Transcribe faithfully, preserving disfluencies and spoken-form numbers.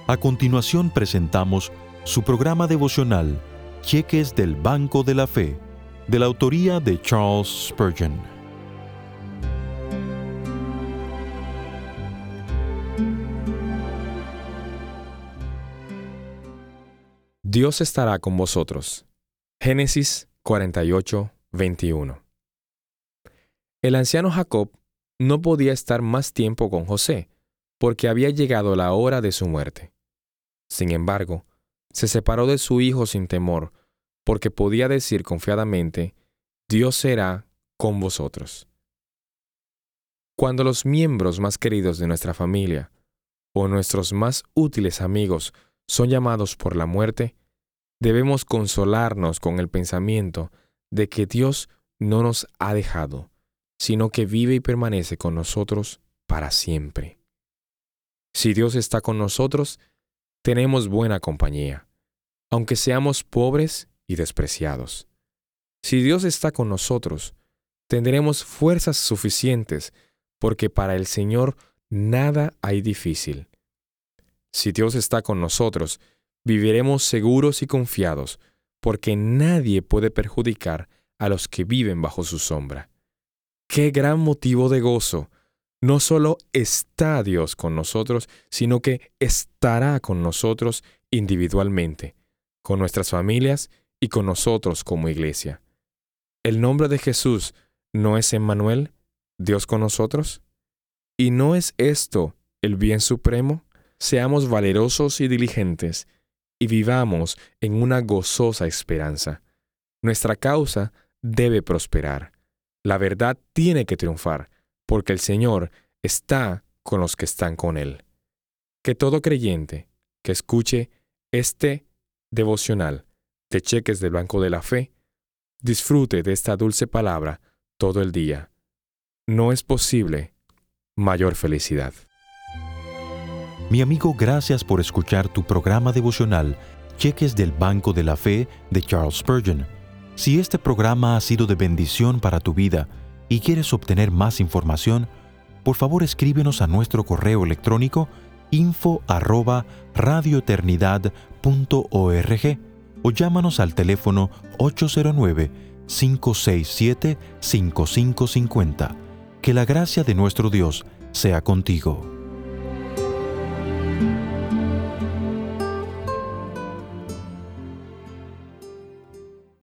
A continuación presentamos su programa devocional, Cheques del Banco de la Fe, de la autoría de Charles Spurgeon. Dios estará con vosotros. Génesis cuarenta y ocho, veintiuno. El anciano Jacob no podía estar más tiempo con José, porque había llegado la hora de su muerte. Sin embargo, se separó de su hijo sin temor, porque podía decir confiadamente, Dios será con vosotros. Cuando los miembros más queridos de nuestra familia o nuestros más útiles amigos son llamados por la muerte, debemos consolarnos con el pensamiento de que Dios no nos ha dejado, sino que vive y permanece con nosotros para siempre. Si Dios está con nosotros, tenemos buena compañía, aunque seamos pobres y despreciados. Si Dios está con nosotros, tendremos fuerzas suficientes, porque para el Señor nada hay difícil. Si Dios está con nosotros, viviremos seguros y confiados, porque nadie puede perjudicar a los que viven bajo su sombra. ¡Qué gran motivo de gozo! No solo está Dios con nosotros, sino que estará con nosotros individualmente, con nuestras familias y con nosotros como iglesia. ¿El nombre de Jesús no es Emmanuel, Dios con nosotros? ¿Y no es esto el bien supremo? Seamos valerosos y diligentes, y vivamos en una gozosa esperanza. Nuestra causa debe prosperar. La verdad tiene que triunfar, porque el Señor está con los que están con Él. Que todo creyente que escuche este devocional de Cheques del Banco de la Fe disfrute de esta dulce palabra todo el día. No es posible mayor felicidad. Mi amigo, gracias por escuchar tu programa devocional, Cheques del Banco de la Fe de Charles Spurgeon. Si este programa ha sido de bendición para tu vida y quieres obtener más información, por favor escríbenos a nuestro correo electrónico info arroba radioeternidad punto org o llámanos al teléfono ocho cero nueve, cinco seis siete, cinco cinco cinco cero. Que la gracia de nuestro Dios sea contigo.